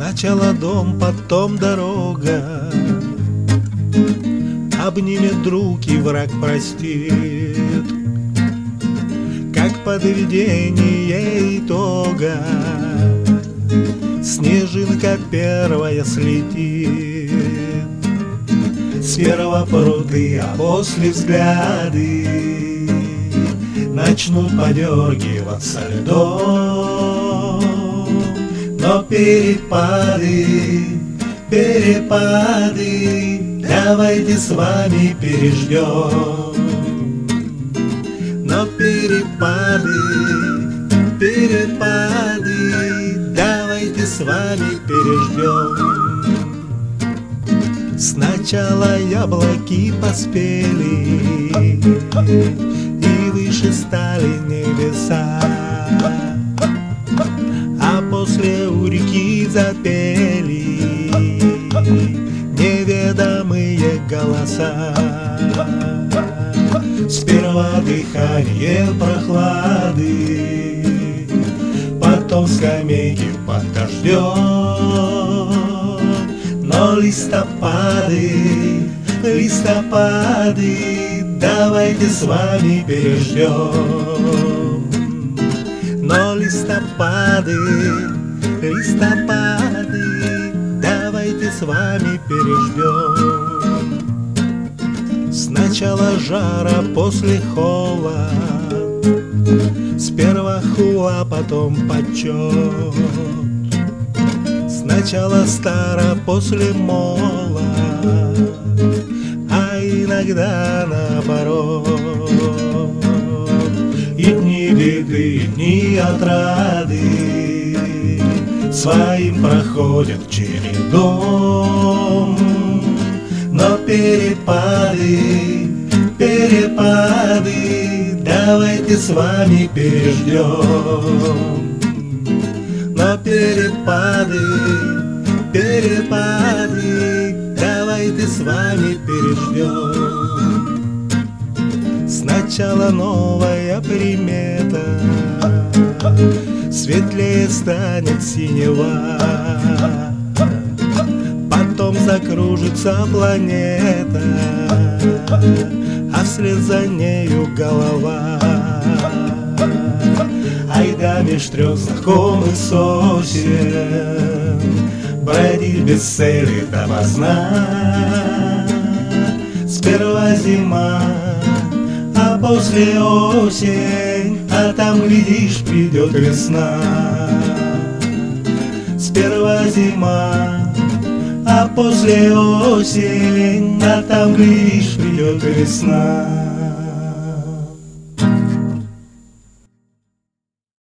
Сначала дом, потом дорога, обнимет друг и враг простит, как подведение итога. Снежинка первая слетит, сперва пруды, а после взгляды начнут подергиваться льдом. Но перепады, давайте с вами переждем. Но перепады, давайте с вами переждем. Сначала яблоки поспели, и выше стали небеса, а после у реки запели неведомые голоса. Сперва дыхание прохлады, потом скамейки под дождем. Но листопады, давайте с вами переждем. Но листопады, давайте с вами переждем. Сначала жара, после холод, сперва хула, потом почет. Сначала стара, после мола, а иногда наоборот. И дни беды, и дни отрады своим проходят чередом. Но перепады, давайте с вами переждем. Но перепады, давайте с вами переждем. Сначала новая примета, светлее станет синева, потом закружится планета, а вслед за нею голова. Айда меж трех знакомых сосен бродить без цели допоздна. Сперва зима, а после осень, а там, глядишь, придет весна. Сперва зима, а после осень, а там, глядишь, придет весна.